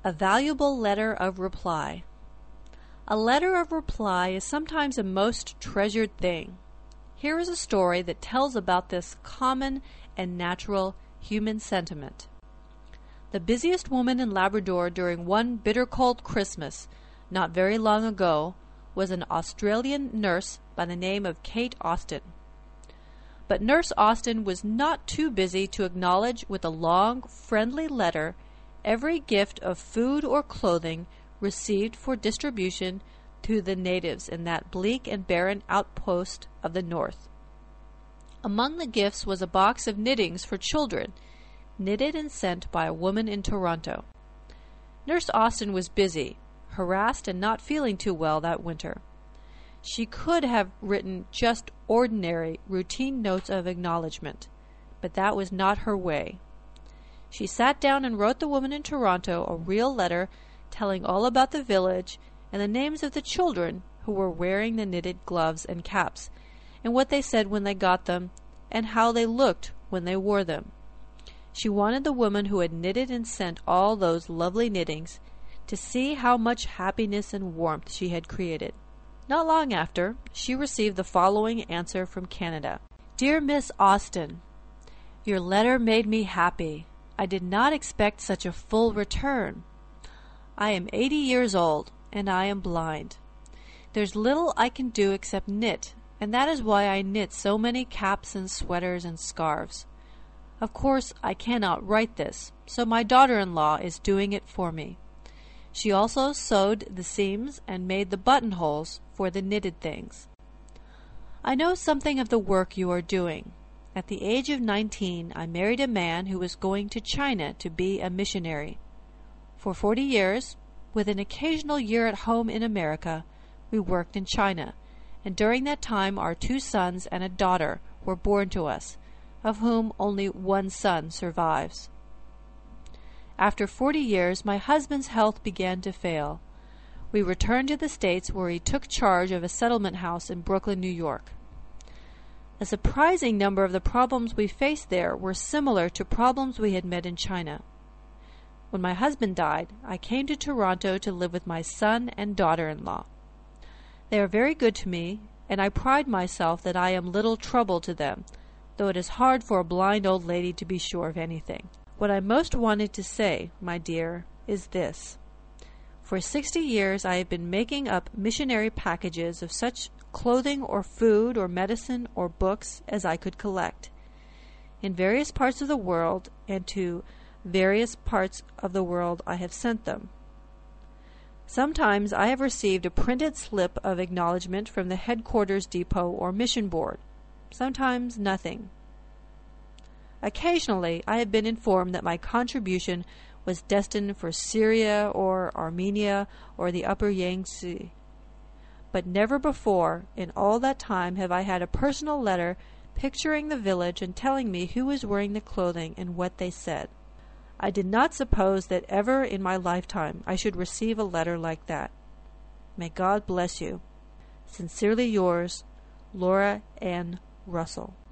A valuable letter of reply. A letter of reply is sometimes a most treasured thing. Here is a story that tells about this common and natural human sentiment. The busiest woman in Labrador during one bitter cold Christmas, not very long ago, was an Australian nurse by the name of Kate Austen. But Nurse Austen was not too busy to acknowledge with a long, friendly letter every gift of food or clothing received for distribution to the natives in that bleak and barren outpost of the north. Among the gifts was a box of knittings for children, knitted and sent by a woman in Toronto. Nurse Austen was busy, harassed, and not feeling too well that winter. She could have written just ordinary, routine notes of acknowledgement, but that was not her way. She sat down and wrote the woman in Toronto a real letter telling all about the village and the names of the children who were wearing the knitted gloves and caps, and what they said when they got them, and how they looked when they wore them. She wanted the woman who had knitted and sent all those lovely knittings to see how much happiness and warmth she had created. Not long after, she received the following answer from Canada. Dear Miss Austen, your letter made me happy. I did not expect such a full return. I am 80 years old, and I am blind. There's little I can do except knit, and that is why I knit so many caps and sweaters and scarves. Of course, I cannot write this, so my daughter-in-law is doing it for me. She also sewed the seams and made the buttonholes for the knitted things. I know something of the work you are doing. At the age of 19, I married a man who was going to China to be a missionary. For 40 years, with an occasional year at home in America, we worked in China, and during that time our 2 sons and a daughter were born to us, of whom only 1 son survives. After 40 years, my husband's health began to fail. We returned to the States, where he took charge of a settlement house in Brooklyn, New York. A surprising number of the problems we faced there were similar to problems we had met in China. When my husband died, I came to Toronto to live with my son and daughter-in-law. They are very good to me, and I pride myself that I am little trouble to them, though it is hard for a blind old lady to be sure of anything. What I most wanted to say, my dear, is this. For 60 years I have been making up missionary packages of such clothing or food or medicine or books as I could collect. In various parts of the world and to various parts of the world I have sent them. Sometimes I have received a printed slip of acknowledgement from the headquarters depot or mission board. Sometimes nothing. Occasionally I have been informed that my contribution was destined for Syria or Armenia or the upper Yangtze. But never before in all that time have I had a personal letter picturing the village and telling me who was wearing the clothing and what they said. I did not suppose that ever in my lifetime I should receive a letter like that. May God bless you. Sincerely yours, Laura Ann Russell.